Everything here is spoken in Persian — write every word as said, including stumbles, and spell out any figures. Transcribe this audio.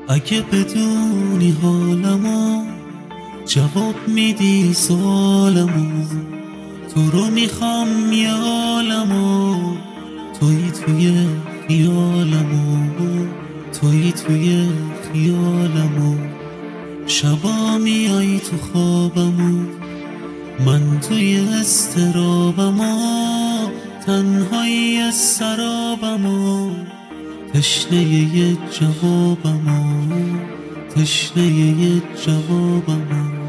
اگه بدونی حالمو جواب میدی سوالمو، تو رو میخوام یالمو، تویی توی خیالمو، تویی توی خیالمو. شبا میای تو خوابمو، من توی استرابمو، تنهایی سرابمو، تشنه یه جوابمو، تشنه یه جوابمو.